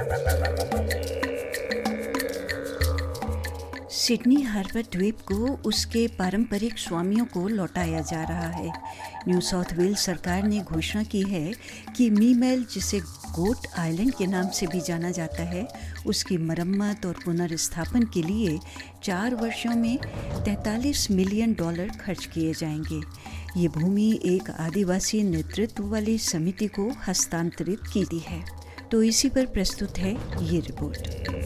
Sydney harbour द्वीप को उसके पारंपरिक स्वामियों को लौटाया जा रहा है। न्यू साउथ वेल्स सरकार ने घोषणा की है कि मीमेल, जिसे गोट आइलैंड के नाम से भी जाना जाता है, उसकी मरम्मत और पुनर्स्थापन के लिए 4 वर्षों में $43 मिलियन खर्च किए जाएंगे। ये भूमि एक आदिवासी नेतृत्व वाली समिति को हस्तांतरित की दी है। तो इसी पर प्रस्तुत है ये रिपोर्ट।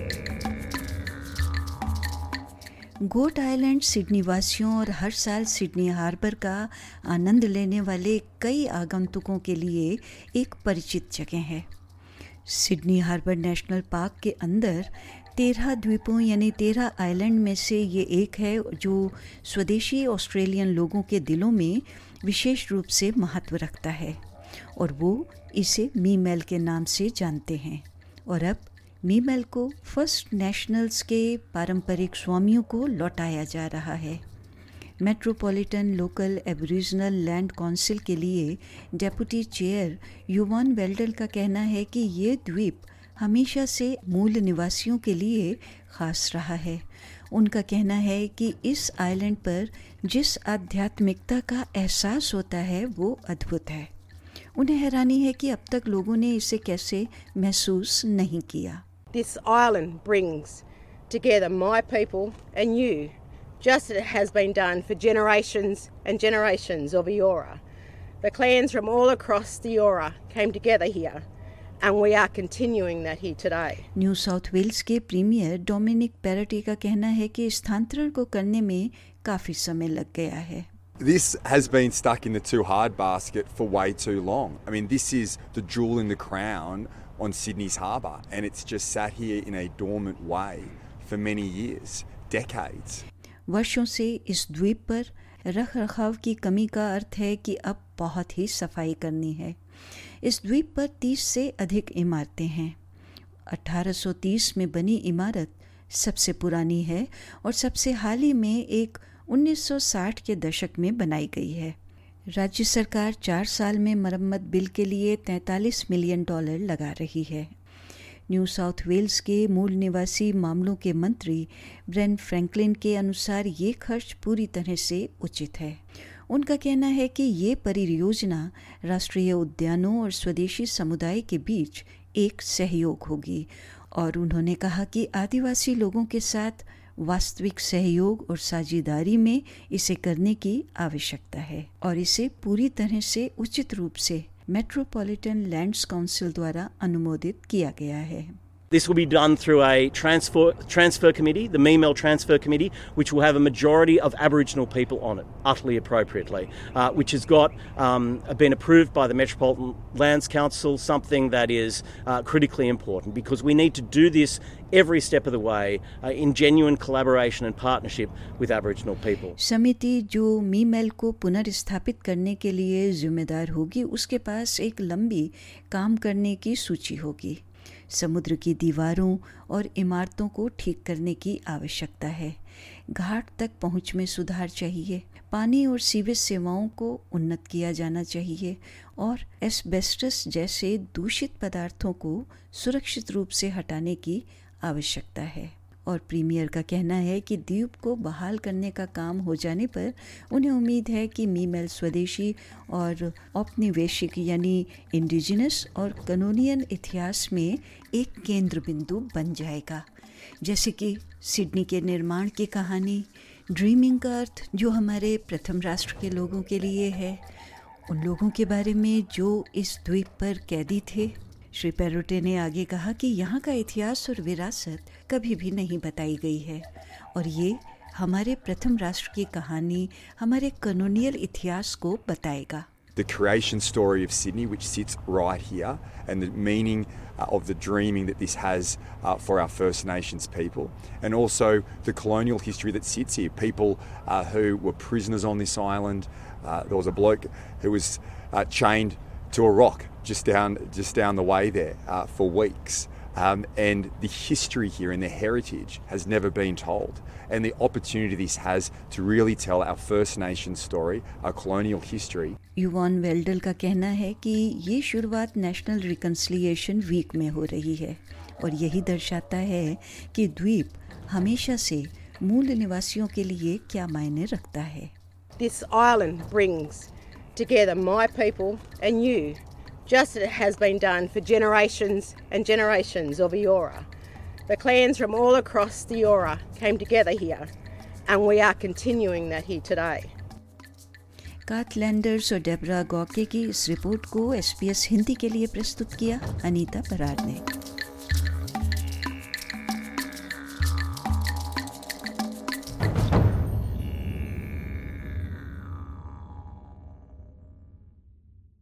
गोट आइलैंड सिडनी वासियों और हर साल सिडनी हार्बर का आनंद लेने वाले कई आगंतुकों के लिए एक परिचित जगह है। सिडनी हार्बर नेशनल पार्क के अंदर 13 द्वीपों यानी 13 आइलैंड में से ये एक है जो स्वदेशी ऑस्ट्रेलियन लोगों के दिलों में विशेष रूप से महत्व रखता है और वो इसे मीमेल के नाम से जानते हैं। और अब मीमेल को फर्स्ट नेशनल्स के पारंपरिक स्वामियों को लौटाया जा रहा है। Metropolitan local aboriginal land council के लिए डेप्यूटी चेयर युवान वेल्डल का कहना है कि ये द्वीप हमेशा से मूल निवासियों के लिए ख़ास रहा है। उनका कहना है कि इस आइलैंड पर जिस आध्यात्मिकता का एहसास होता है वो अद्भुत है। उन्हें हैरानी है कि अब तक लोगों ने इसे कैसे महसूस नहीं किया। This island brings together my people and you, just as it has been done for generations and generations of Eora. The clans from all across the Eora came together here, and we are continuing that here today. New South Wales के premier Dominic Perrottet का कहना है कि स्थानांतरण को करने में काफ़ी समय लग गया है। This has been stuck in the too hard basket for way too long. I mean, this is the jewel in the crown on Sydney's harbour, and it's just sat here in a dormant way for many years, decades. वर्षों से इस द्वीप पर रखरखाव की कमी का अर्थ है कि अब बहुत ही सफाई करनी है। इस द्वीप पर 30 से अधिक इमारतें हैं। 1830 में बनी इमारत सबसे पुरानी है और सबसे हाल ही में एक 1960 के दशक में बनाई गई है। राज्य सरकार 4 साल में मरम्मत बिल के लिए $43 मिलियन लगा रही है। न्यू साउथ वेल्स के मूल निवासी मामलों के मंत्री ब्रेन फ्रैंकलिन के अनुसार ये खर्च पूरी तरह से उचित है। उनका कहना है कि ये परियोजना राष्ट्रीय उद्यानों और स्वदेशी समुदाय के बीच एक सहयोग होगी और उन्होंने कहा कि आदिवासी लोगों के साथ वास्तविक सहयोग और साझेदारी में इसे करने की आवश्यकता है और इसे पूरी तरह से उचित रूप से मेट्रोपॉलिटन लैंड्स काउंसिल द्वारा अनुमोदित किया गया है। This will be done through a transfer committee, the Meemel Transfer Committee, which will have a majority of Aboriginal people on it, utterly appropriately, which has been approved by the Metropolitan Lands Council, something that is critically important because we need to do this every step of the way in genuine collaboration and partnership with Aboriginal people. समिति जो मीमेल को पुनर्स्थापित करने के लिए जिम्मेदार होगी, उसके पास एक लंबी काम करने की सूची होगी। समुद्र की दीवारों और इमारतों को ठीक करने की आवश्यकता है। घाट तक पहुंच में सुधार चाहिए। पानी और सीवेज सेवाओं को उन्नत किया जाना चाहिए और एस्बेस्टस जैसे दूषित पदार्थों को सुरक्षित रूप से हटाने की आवश्यकता है। और प्रीमियर का कहना है कि द्वीप को बहाल करने का काम हो जाने पर उन्हें उम्मीद है कि मीमेल स्वदेशी और औपनिवेशिक यानी इंडिजिनस और कनोनियन इतिहास में एक केंद्र बिंदु बन जाएगा, जैसे कि सिडनी के निर्माण की कहानी, ड्रीमिंग का अर्थ जो हमारे प्रथम राष्ट्र के लोगों के लिए है, उन लोगों के बारे में जो इस द्वीप पर कैदी थे। श्री पेरोटे ने आगे कहा कि यहाँ का इतिहास और विरासत कभी भी नहीं बताई गई है और ये हमारे प्रथम राष्ट्र की कहानी, हमारे कॉलोनियल इतिहास को बताएगा। The creation story of Sydney, which sits right here, and the meaning of the dreaming that this has for our First Nations people, and also the colonial history that sits here. People who were prisoners on this island. There was a bloke who was chained to a rock just down the way there for weeks. And the history here and the heritage has never been told. And the opportunity this has to really tell our First Nations story, our colonial history. युवान वेल्डल का कहना है कि ये शुरुआत national reconciliation week में हो रही है और यही दर्शाता है कि द्वीप हमेशा से मूल निवासियों के लिए क्या मायने रखता है। This island brings together my people and you, just as it has been done for generations and generations of Eora. The clans from all across the Eora came together here, and we are continuing that here today. Cath Landers और Debra गॉके की इस report को SBS Hindi के लिए प्रस्तुत किया अनीता बराड़ ने।